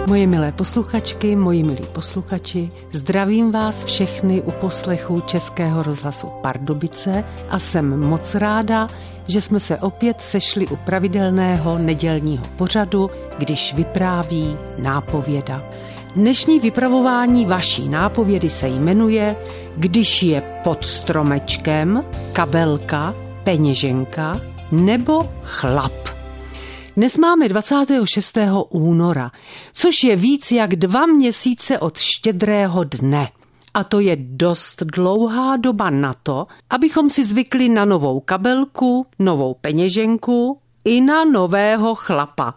Moje milé posluchačky, moji milí posluchači, zdravím vás všechny u poslechu Českého rozhlasu Pardubice a jsem moc ráda, že jsme se opět sešli u pravidelného nedělního pořadu, když vypráví nápověda. Dnešní vypravování vaší nápovědy se jmenuje Když je pod stromečkem kabelka, peněženka nebo chlap. Dnes máme 26. února, což je víc jak 2 měsíce od Štědrého dne. A to je dost dlouhá doba na to, abychom si zvykli na novou kabelku, novou peněženku i na nového chlapa.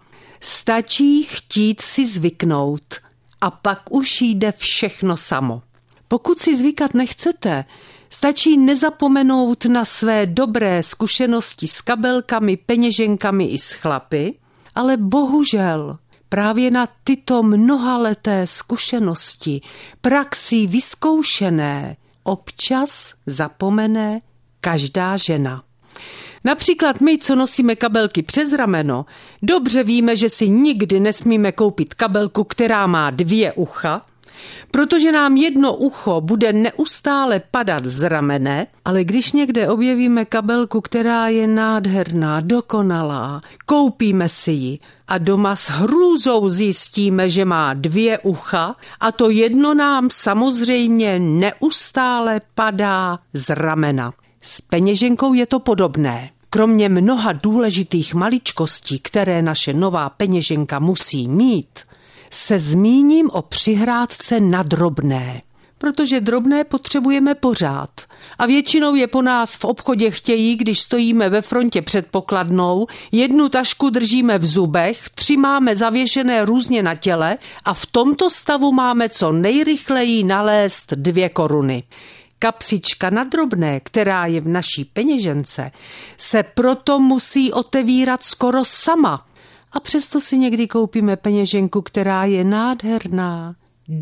Stačí chtít si zvyknout a pak už jde všechno samo. Pokud si zvykat nechcete, stačí nezapomenout na své dobré zkušenosti s kabelkami, peněženkami i s chlapy, ale bohužel právě na tyto mnohaleté zkušenosti, praxí vyzkoušené, občas zapomene každá žena. Například my, co nosíme kabelky přes rameno, dobře víme, že si nikdy nesmíme koupit kabelku, která má 2 ucha, protože nám jedno ucho bude neustále padat z ramene, ale když někde objevíme kabelku, která je nádherná, dokonalá, koupíme si ji a doma s hrůzou zjistíme, že má 2 ucha a to jedno nám samozřejmě neustále padá z ramena. S peněženkou je to podobné. Kromě mnoha důležitých maličkostí, které naše nová peněženka musí mít, se zmíním o přihrádce na drobné, protože drobné potřebujeme pořád a většinou je po nás v obchodě chtějí, když stojíme ve frontě před pokladnou, 1 tašku držíme v zubech, 3 máme zavěšené různě na těle a v tomto stavu máme co nejrychleji nalézt 2 koruny. Kapsička na drobné, která je v naší peněžence, se proto musí otevírat skoro sama. A přesto si někdy koupíme peněženku, která je nádherná,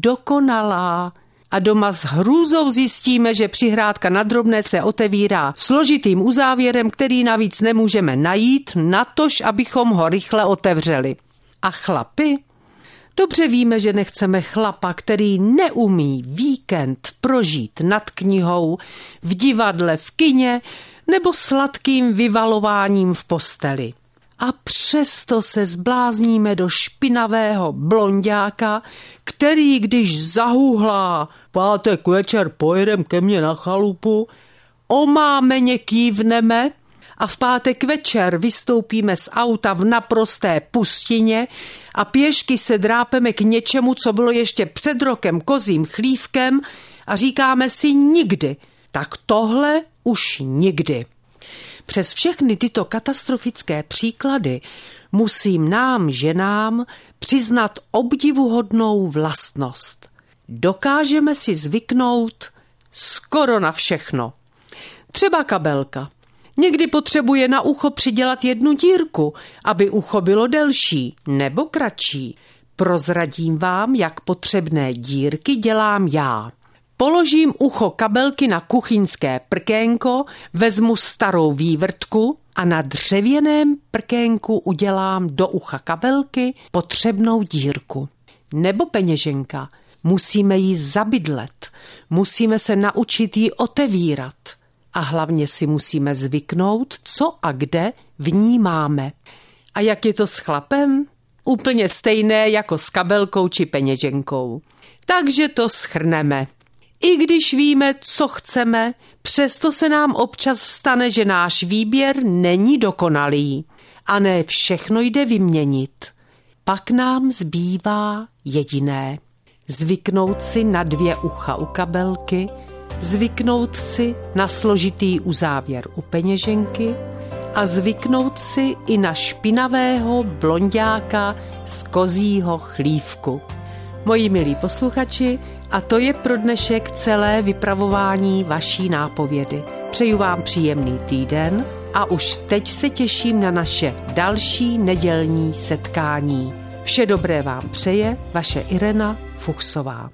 dokonalá a doma s hrůzou zjistíme, že přihrádka na drobné se otevírá složitým uzávěrem, který navíc nemůžeme najít, natož abychom ho rychle otevřeli. A chlapi? Dobře víme, že nechceme chlapa, který neumí víkend prožít nad knihou, v divadle, v kině nebo sladkým vyvalováním v posteli. A přesto se zblázníme do špinavého blonďáka, který když zahuhlá pátek večer pojedem ke mně na chalupu, omámeně kývneme a v pátek večer vystoupíme z auta v naprosté pustině a pěšky se drápeme k něčemu, co bylo ještě před rokem kozím chlívkem a říkáme si nikdy, tak tohle už nikdy. Přes všechny tyto katastrofické příklady musím nám, ženám, přiznat obdivuhodnou vlastnost. Dokážeme si zvyknout skoro na všechno. Třeba kabelka. Někdy potřebuje na ucho přidělat 1 dírku, aby ucho bylo delší nebo kratší. Prozradím vám, jak potřebné dírky dělám já. Položím ucho kabelky na kuchyňské prkénko, vezmu starou vývrtku a na dřevěném prkénku udělám do ucha kabelky potřebnou dírku. Nebo peněženka. Musíme ji zabydlet, musíme se naučit ji otevírat a hlavně si musíme zvyknout, co a kde v ní máme. A jak je to s chlapem? Úplně stejné jako s kabelkou či peněženkou. Takže to shrneme. I když víme, co chceme, přesto se nám občas stane, že náš výběr není dokonalý a ne všechno jde vyměnit. Pak nám zbývá jediné. Zvyknout si na 2 ucha u kabelky, zvyknout si na složitý uzávěr u peněženky a zvyknout si i na špinavého blonďáka z kozího chlívku. Moji milí posluchači, a to je pro dnešek celé vypravování vaší nápovědy. Přeju vám příjemný týden a už teď se těším na naše další nedělní setkání. Vše dobré vám přeje vaše Irena Fuchsová.